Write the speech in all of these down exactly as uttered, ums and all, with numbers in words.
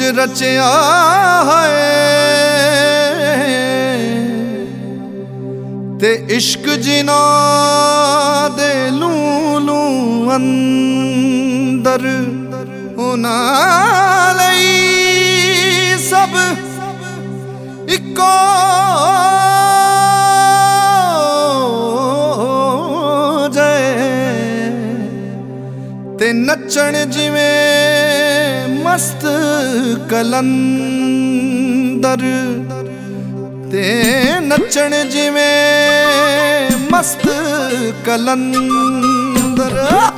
रचिया है ते इश्क जिना दे लू लू अंदर उना लई सब इको ते नचण जिवें मस्त कलंदर ते नचण जिवें मस्त कलंदर।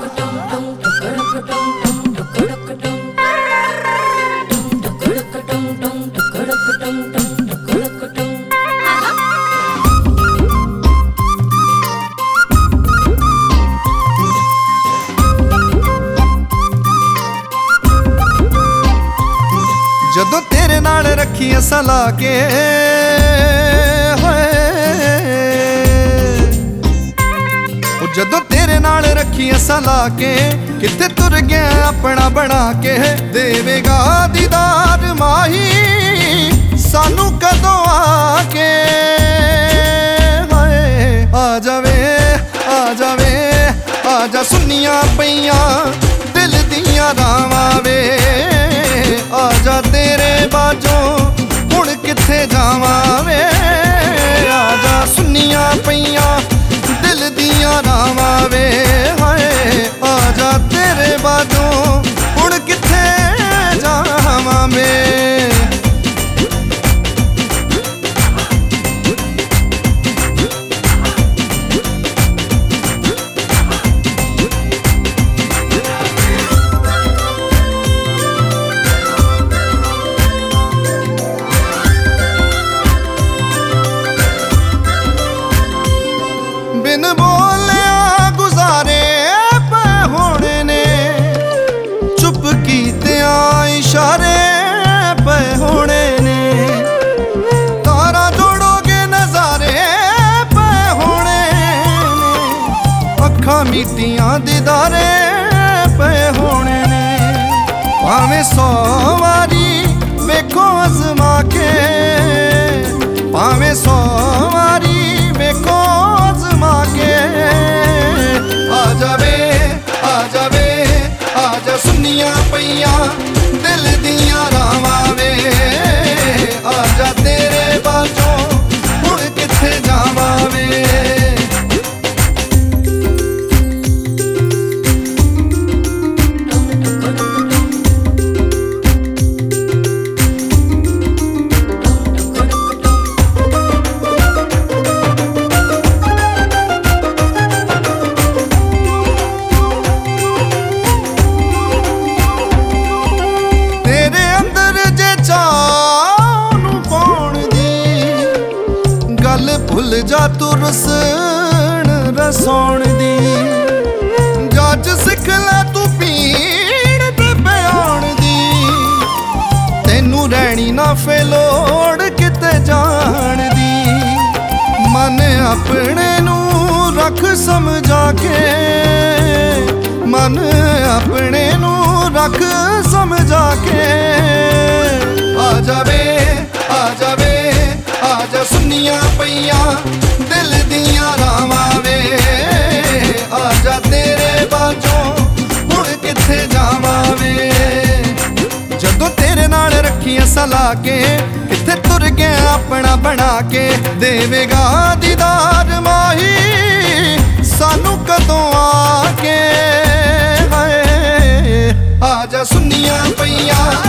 जदों तेरे नाल रखी असां ला के जदों तेरे नाल रखी असां ला के किथे तुर गया अपना बना के देवेगा दीदार माही सानू कदों आके आ जावे आ जावे आ जा सुनिया पईयां दिल दियां रावां वे आजा तेरे बाजों हुण किथे जावां वे आजा सुनिया पईयां दिल दियां रावां वे हाय आजा तेरे बाजों हुण किथे जावां वे। बिन बोलिया गुजारे पे होने ने चुप कीतिया इशारे पे होने ने तारा जोड़ोगे नजारे पे होने ने अखा मीटियां दीदारे पे होने ने भावें सौ वारी वेखो अजमा के भावें सौ वारी वेखो के आ जावे आ जावे आजा सुनिया पईयां दिल दियां रावां वे आजा तेरे बाजों हुण किथे जावां वे। भुल जा तू रसण रसौण दी जज सिख लै तू पीण ते प्याण दी तेनू रहनी ना फेलोड़ किते जाण दी मन अपने नू रख समझा के मन अपने नू रख समझा के आ जावे आ जावे आजा सुनिया पईयां दिल दियां रावां वे आजा तेरे बाजों हुण किथे जावां वे। जदों तेरे नाल रखी असां ला के किथे तुर गया अपना बना के देवेगा दीदार माही सानू कदों आके हाय आजा सुनिया पईयां